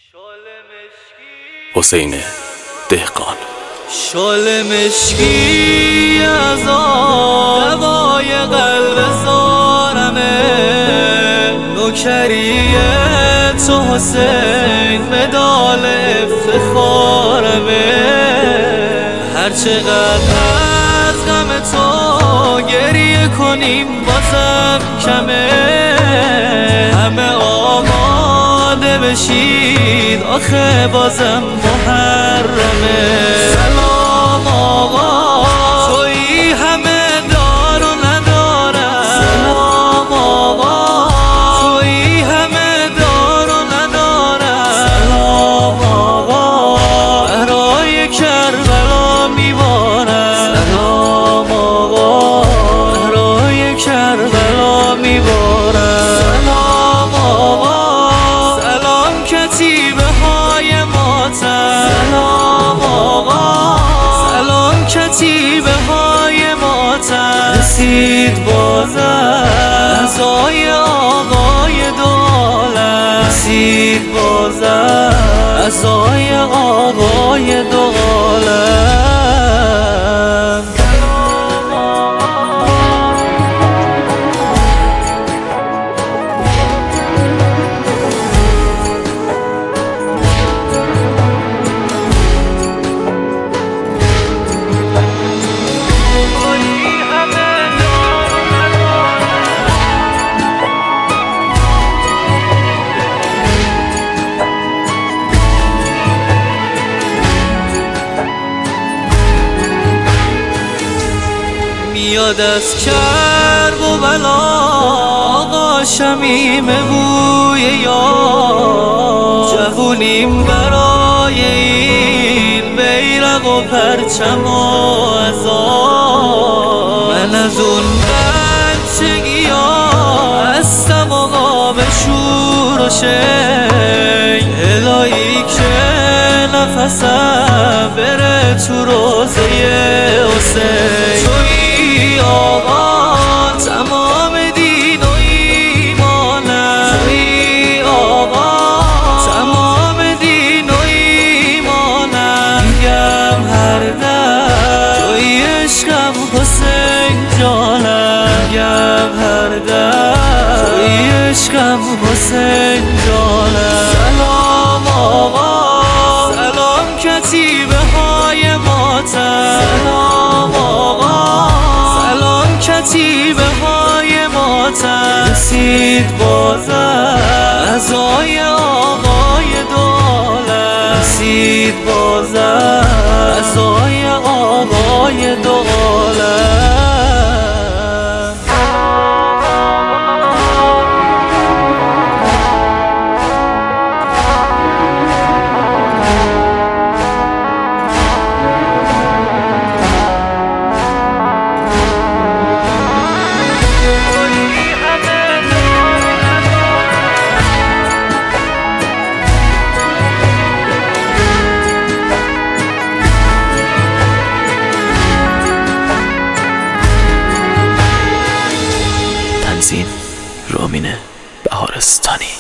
حسین دهقان. شال مشکی از آن دوای قلب زارمه، نوکری تو حسین مدال افتخارمه. هر چقدر از غم تو گریه کنیم بازم کمه، همه آماده بشید آخه بازم محرمه. سلام آقا تویی همه دار و ندارم، سلام آقا تویی همه دار و ندارم، سلام آقا برای کربلا میبارم، سلام آقا برای کربلا میبارم. سلام آقا سلام کتیبه های ماتم، سلام آقا سلام کتیبه های ماتم. رسید بازم عزای آقای دو عالم، رسید بازم عزای آقای دو عالم. میاد از کرب و بلا آقا شمیم بوی یار، جوونیم برای این بیرق و پرچم و عزا. من از اون بچگی ها هستم آقا به شور و شنگ، الهی که نفسم بره تو روزه حسین. آقا تمام دین و ایمانم، تویی آقا تمام دین و ایمانم. میگم هر دم تویی عشقم حسین جانم، میگم هر دم تویی عشقم حسین جانم. سلام آقا سلام کتیبه های ماتم، سلام آقا کتیبه های ماتم. رسید بازم عزای آقای دو عالم، رسید بازم عزای آقای دو عالم. رامین بهارستانی.